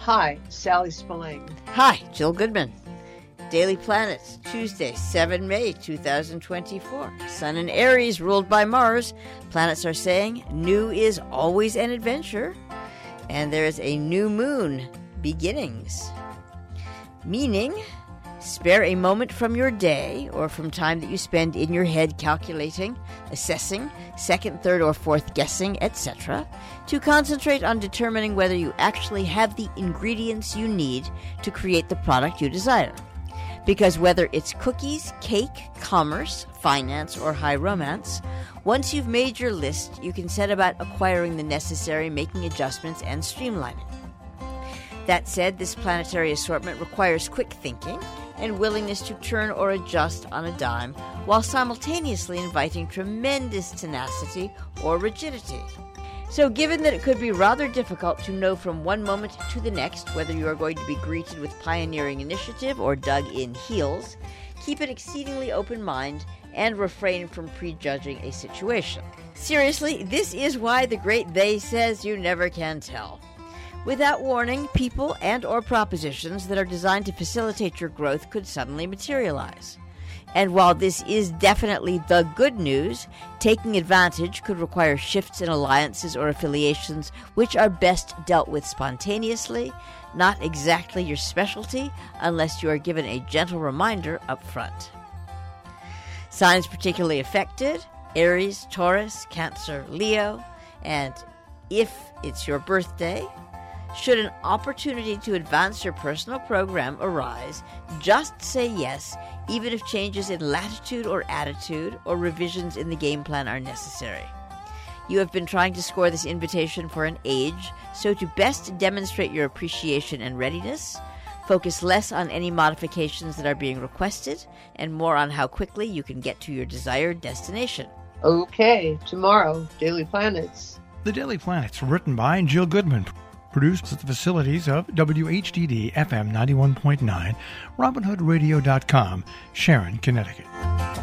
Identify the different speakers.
Speaker 1: Hi, Sally Spillane.
Speaker 2: Hi, Jill Goodman. Daily Planets, Tuesday, 7 May 2024. Sun in Aries, ruled by Mars. Planets are saying new is always an adventure. And there is a new moon, beginnings. Meaning, spare a moment from your day or from time that you spend in your head calculating, assessing, second, third, or fourth guessing, etc., to concentrate on determining whether you actually have the ingredients you need to create the product you desire. Because whether it's cookies, cake, commerce, finance, or high romance, once you've made your list, you can set about acquiring the necessary, making adjustments, and streamlining. That said, this planetary assortment requires quick thinking and willingness to turn or adjust on a dime, while simultaneously inviting tremendous tenacity or rigidity. So given that it could be rather difficult to know from one moment to the next whether you are going to be greeted with pioneering initiative or dug in heels, keep an exceedingly open mind and refrain from prejudging a situation. Seriously, this is why the great they says you never can tell. Without warning, people and or propositions that are designed to facilitate your growth could suddenly materialize. And while this is definitely the good news, taking advantage could require shifts in alliances or affiliations which are best dealt with spontaneously, not exactly your specialty unless you are given a gentle reminder up front. Signs particularly affected: Aries, Taurus, Cancer, Leo, and if it's your birthday, should an opportunity to advance your personal program arise, just say yes, even if changes in latitude or attitude or revisions in the game plan are necessary. You have been trying to score this invitation for an age, so to best demonstrate your appreciation and readiness, focus less on any modifications that are being requested and more on how quickly you can get to your desired destination.
Speaker 1: Okay, tomorrow, Daily Planets.
Speaker 3: The Daily Planets, written by Jill Goodman. Produced at the facilities of WHDD FM 91.9, RobinHoodRadio.com, Sharon, Connecticut.